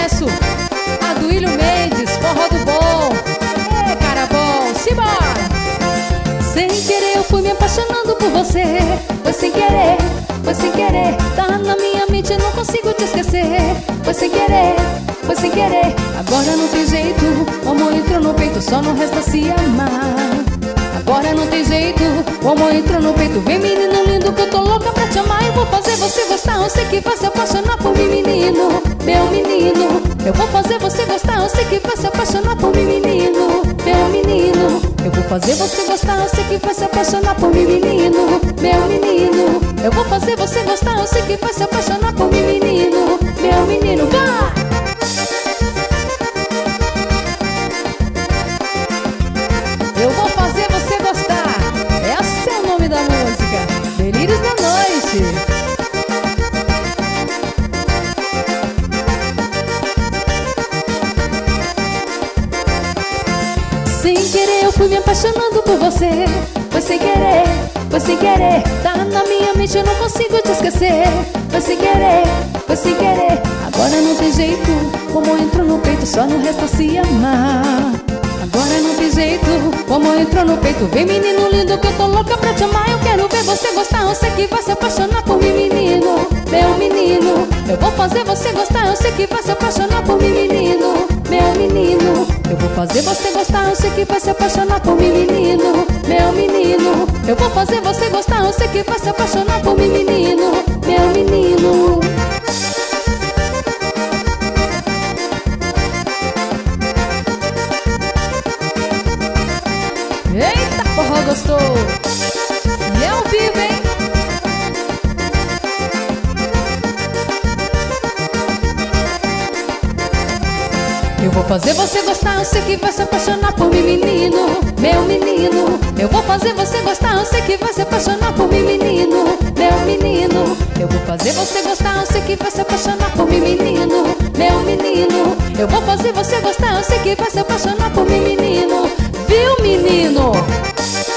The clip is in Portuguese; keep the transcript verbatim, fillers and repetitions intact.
sucesso. Aduílio Mendes, forró do bom. É, cara bom, simbora. Sem querer eu fui me apaixonando por você. Foi sem querer, foi sem querer. Tá na minha mente, eu não consigo te esquecer. Foi sem querer, foi sem querer. Agora não tem jeito, o amor entrou no peito, só não resta se amar. Agora não tem jeito, o amor entrou no peito. Vem menino lindo que eu tô louca pra te amar. Eu vou fazer você gostar, eu sei que vai se apaixonar por mim, menino. Meu menino, eu vou fazer você gostar, eu sei que vai se apaixonar por mim, menino. Meu menino, eu vou fazer você gostar, eu sei que vai se apaixonar por mim, menino. Meu menino, eu vou fazer você gostar, eu sei que vai se apaixonar por mim, menino. Meu menino, vai! Eu vou fazer você gostar. Esse é o nome da música, Delírios da Noite. Sem querer eu fui me apaixonando por você. Foi sem querer, foi sem querer. Tá na minha mente, eu não consigo te esquecer. Foi sem querer, foi sem querer. Agora não tem jeito, como entrou no peito, só não resta se amar. Agora não tem jeito, como entrou no peito. Vem menino lindo que eu tô louca pra te amar. Eu quero ver você gostar, eu sei que vai se apaixonar por mim, menino. Meu menino, eu vou fazer você gostar, eu sei que vai se apaixonar por mim, menino. Meu menino, eu vou fazer você gostar, eu sei que vai se apaixonar por mim, menino. Meu menino, eu vou fazer você gostar, eu sei que vai se apaixonar por mim, menino. Meu menino. Eita, porra, gostou? E é ao vivo, hein? Eu vou fazer você gostar, eu sei que vai se apaixonar por mim, menino. Meu menino, eu vou fazer você gostar, eu sei que vai se apaixonar por mim, menino. Meu menino, eu vou fazer você gostar, eu sei que vai se apaixonar por mim, menino. Meu menino, eu vou fazer você gostar, eu sei que vai se apaixonar por mim, menino. Viu, menino?